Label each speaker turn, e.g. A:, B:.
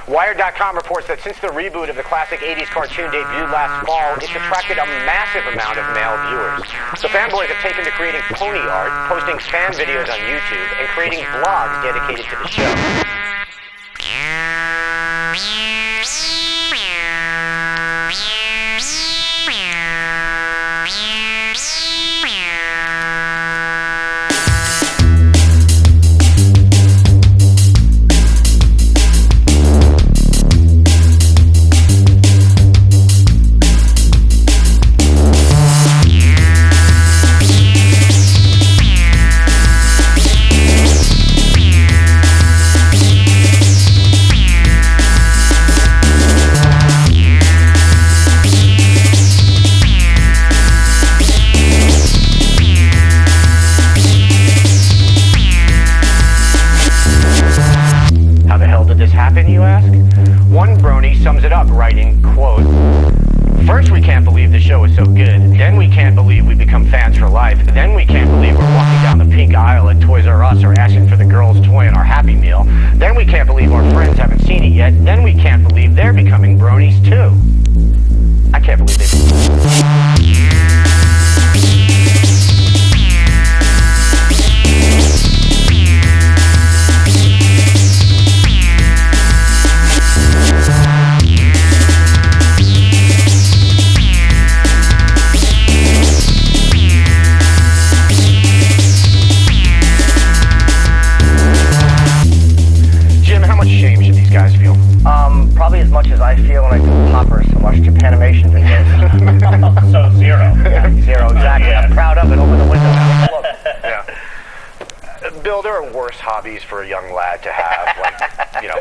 A: Wired.com reports that since the reboot of the classic 80s cartoon debuted last fall, it's attracted a massive amount of male viewers. The fanboys have taken to creating pony art, posting fan videos on YouTube, and creating blogs dedicated to the show. You ask? One brony sums it up, writing, quote, "First we can't believe the show is so good, then we can't believe we become fans for life, then we can't believe we're walking down the pink aisle at Toys R Us or asking for the girl's toy in our Happy Meal, then we can't believe our friends haven't seen it yet, then we can't believe they're becoming bronies too." I can't believe they
B: probably as much as I feel when I do poppers and watch Japanimation videos.
C: So zero.
B: Zero, exactly.
C: Yeah.
B: I'm proud of it. Open the window. Take a look.
A: Yeah. Bill, there are worse hobbies for a young lad to have, like,